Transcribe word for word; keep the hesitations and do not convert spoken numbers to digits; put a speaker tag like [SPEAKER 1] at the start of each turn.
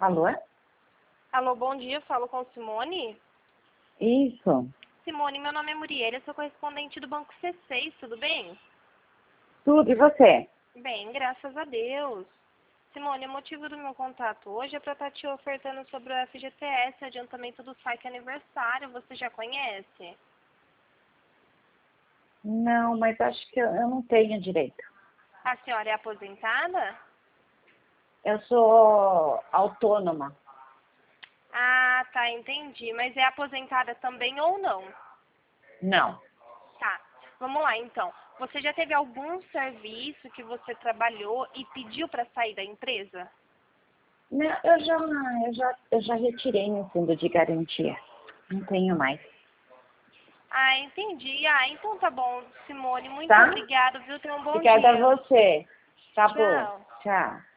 [SPEAKER 1] Alô?
[SPEAKER 2] Alô, bom dia, falo com Simone.
[SPEAKER 1] Isso.
[SPEAKER 2] Simone, meu nome é Muriel, eu sou correspondente do Banco C seis, tudo bem?
[SPEAKER 1] Tudo, e você?
[SPEAKER 2] Bem, graças a Deus. Simone, o motivo do meu contato hoje é para estar te ofertando sobre o F G T S, adiantamento do saque aniversário, você já conhece?
[SPEAKER 1] Não, mas acho que eu, eu não tenho direito.
[SPEAKER 2] A senhora é aposentada?
[SPEAKER 1] Eu sou autônoma.
[SPEAKER 2] Ah, tá, entendi. Mas é aposentada também ou não?
[SPEAKER 1] Não.
[SPEAKER 2] Tá, vamos lá então. Você já teve algum serviço que você trabalhou e pediu para sair da empresa?
[SPEAKER 1] Não, eu já, eu já, eu já retirei meu fundo de garantia. Não tenho mais.
[SPEAKER 2] Ah, entendi. Ah, então tá bom, Simone. Muito
[SPEAKER 1] Tá?
[SPEAKER 2] obrigada, viu? Tenha um bom
[SPEAKER 1] Obrigada a
[SPEAKER 2] dia.
[SPEAKER 1] você. Tá bom.
[SPEAKER 2] Tchau.
[SPEAKER 1] Tchau.